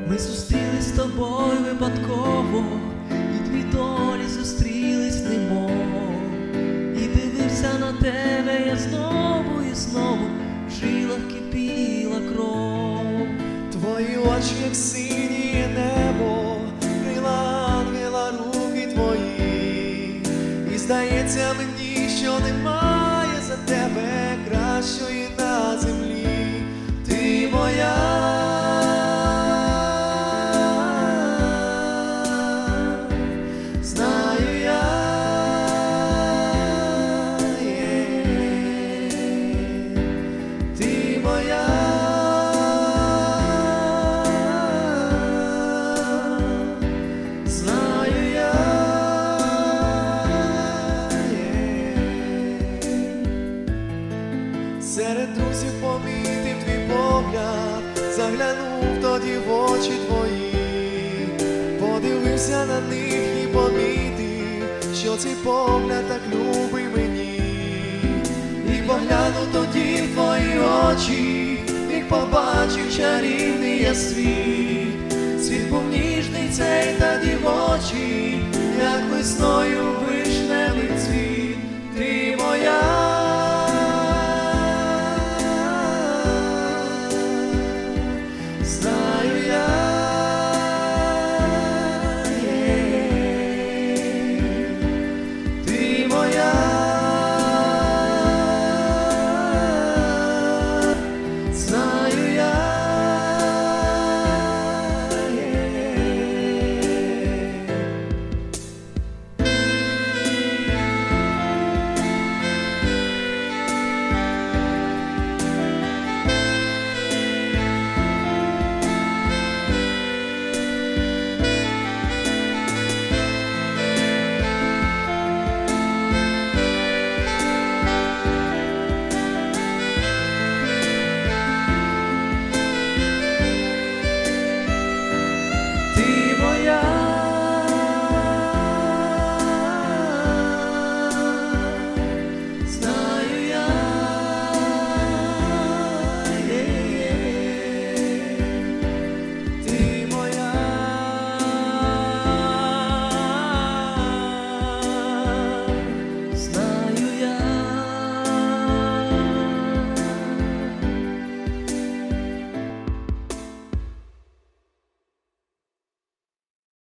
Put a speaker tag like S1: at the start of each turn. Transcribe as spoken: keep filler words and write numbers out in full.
S1: Ми зустрілись з тобою випадково, і дві долі зустрілись немов. І дивився на тебе я знову і знову, в жилах кипіла кров.
S2: Твої очі, як синє небо, крила ангела руки твої. І здається мені, що немає за тебе кращої на землі. Ти моя. Серед друзів помітив твій погляд, заглянув тоді в очі твої, подивився на них і помітив, що цей погляд так любий мені. І поглянув тоді в твої очі, і побачив чарівний я світ. Світ був ніжний цей та дівочий, як весною ви.